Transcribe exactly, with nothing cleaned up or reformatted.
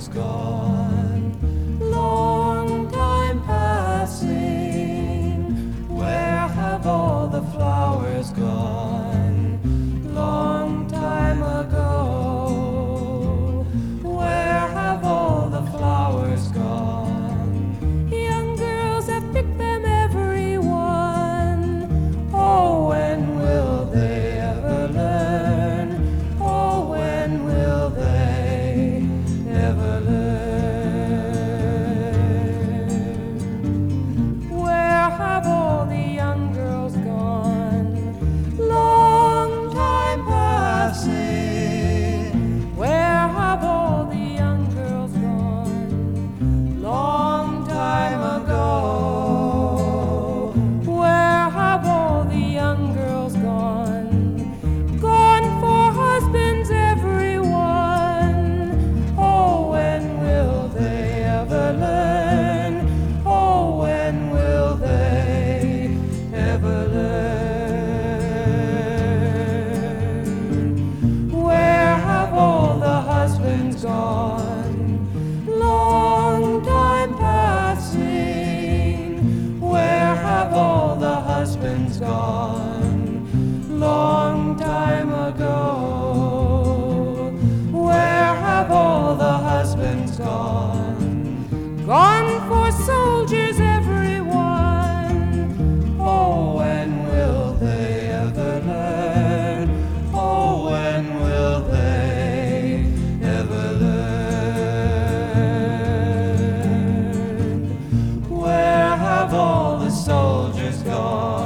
gone. Long time passing, where have all the flowers gone? Long time ago, where have all the flowers gone? Young girls have picked them, every one. Oh, when will they ever learn? Oh, when will they ever learn? Where have all the young girls gone? Long time passing, where have all the young girls gone? Long time ago, where have all the young girls gone? Gone for husbands, everyone. Oh, when will they ever learn? Oh, when will they ever learn? Where have all the husbands gone? Long time passing, where have all the husbands gone? Long time ago, where have all the husbands gone? Gone for soldiers, everyone. Oh, when will they ever learn? Oh, when will they ever learn? Where have all the soldiers gone?